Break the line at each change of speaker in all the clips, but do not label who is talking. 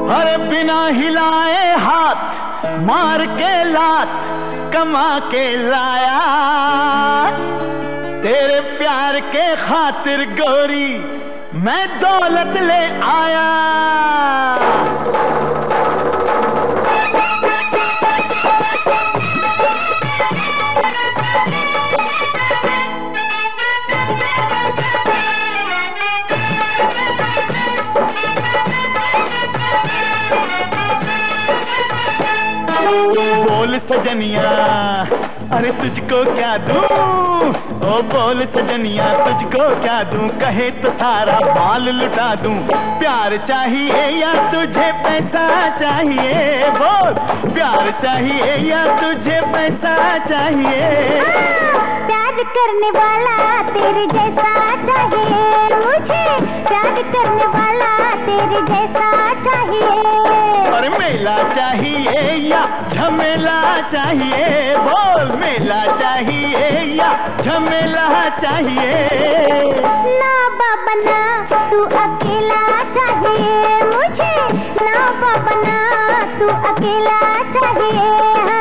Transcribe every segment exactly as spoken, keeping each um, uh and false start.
अरे बिना हिलाए हाथ मार के लात कमा के लाया, तेरे प्यार के खातिर गोरी मैं दौलत ले आया। बोल सजनिया अरे तुझको क्या दूं, ओ बोल सजनिया तुझको क्या दूं, कहे तो सारा माल लुटा दूं। प्यार चाहिए या तुझे पैसा चाहिए, बोल प्यार चाहिए या तुझे पैसा चाहिए।
प्यार करने वाला तेरे जैसा चाहिए मुझे, प्यार करने वाला तेरे जैसा चाहिए।
और मेला चाहिए या झमेला चाहिए, बोल मेला चाहिए या झमेला चाहिए।
ना बाबा ना तू अकेला चाहिए मुझे, ना बाबा ना तू अकेला चाहिए।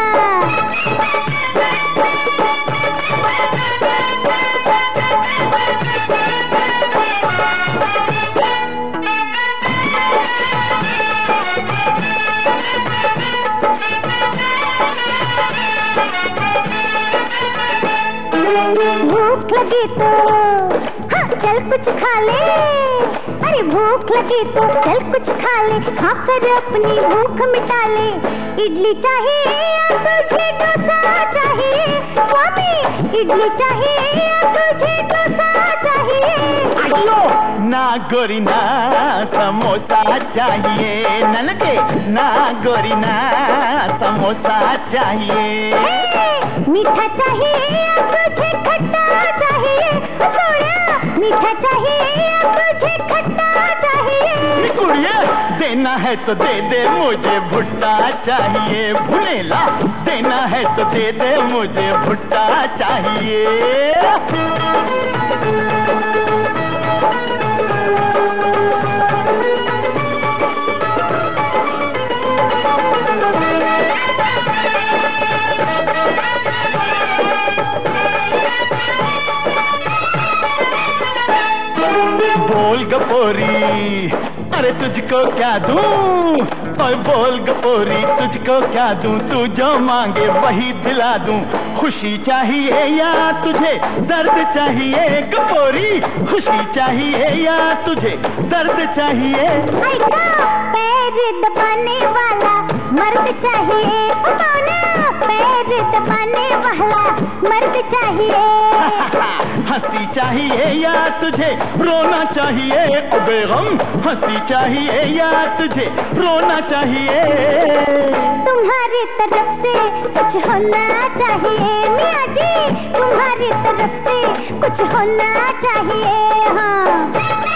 भूख लगी तो हाँ चल कुछ खा ले, अरे भूख लगी तो चल कुछ खा ले, खा कर अपनी भूख मिटा ले। इडली चाहिए या तुझे डोसा चाहिए, स्वामी इडली चाहिए या तुझे डोसा चाहिए।
ना गोरी ना समोसा चाहिए, ननके ना गोरी ना समोसा चाहिए।
मीठा चाहिए या तुझे खट्टा चाहिए, सोना मीठा चाहिए या तुझे खट्टा चाहिए।
कुड़िए देना है तो दे दे मुझे भुट्टा चाहिए, भुनेला देना है तो दे दे मुझे भुट्टा चाहिए। बोल गपोरी अरे तुझको क्या दूं, और बोल गपोरी तुझको क्या दूं, तू जो मांगे वही दिला दूं। खुशी चाहिए या तुझे दर्द चाहिए, गपोरी खुशी चाहिए या तुझे दर्द चाहिए।
पैर दबाने वाला मर्द चाहिए, पैर दबाने वाला मर्द चाहिए।
हंसी चाहिए या तुझे रोना चाहिए, ओ बेगम हंसी चाहिए या तुझे रोना चाहिए।
तुम्हारी तरफ से कुछ होना चाहिए मियाँ जी, तुम्हारी तरफ से कुछ होना चाहिए। हाँ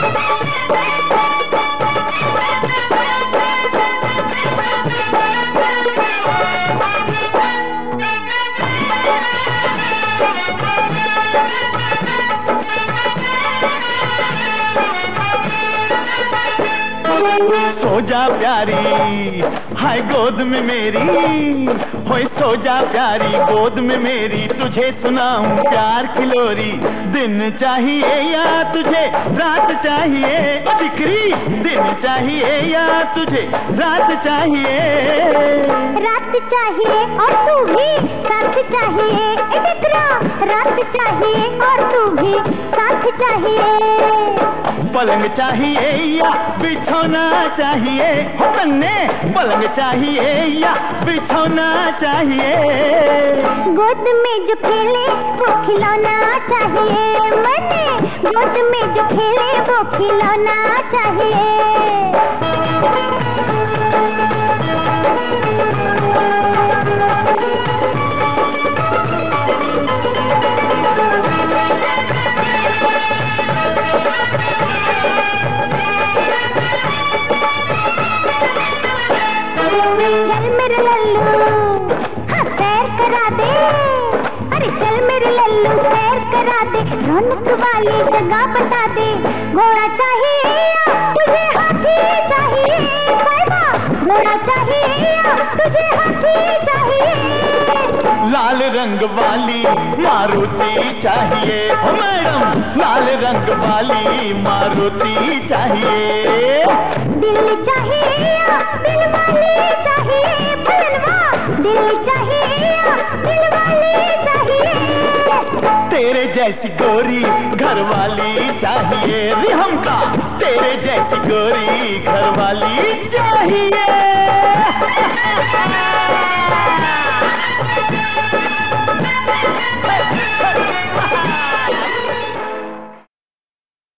सो जा प्यारी हाय गोद में मेरी, होए सो जा प्यारी गोद में मेरी, तुझे सुनाऊं प्यार की लोरी। दिन चाहिए या तुझे रात चाहिए, दिकरी दिन चाहिए या तुझे रात चाहिए।
रात चाहिए और तू भी साथ चाहिए, दिकरा रात चाहिए और तू भी साथ चाहिए।
पलंग चाहिए या बिछौना चाहिए, हो कन्ने पलंग चाहिए या बिछौना चाहिए।
गोद में जो खेले वो खिलौना चाहिए, मने गोद में जो खेले वो खिलौना चाहिए। चल मेरे लल्लू हाँ सैर करा दे, अरे चल मेरे लल्लू सैर करा दे, रौनक वाली जगह बता दे। घोड़ा चाहिए या तुझे हाथी चाहिए, साहिबा घोड़ा चाहिए या तुझे हाथी चाहिए?
लाल रंग वाली मारुति चाहिए हो मैडम, लाल रंग वाली मारुति चाहिए।
दिल चाहिए या दिल वाली चाहिए? पलनवा दिल चाहिए या दिल वाली चाहिए?
तेरे जैसी गोरी घर वाली चाहिए रे हमका, तेरे जैसी गोरी घर वाली चाहिए।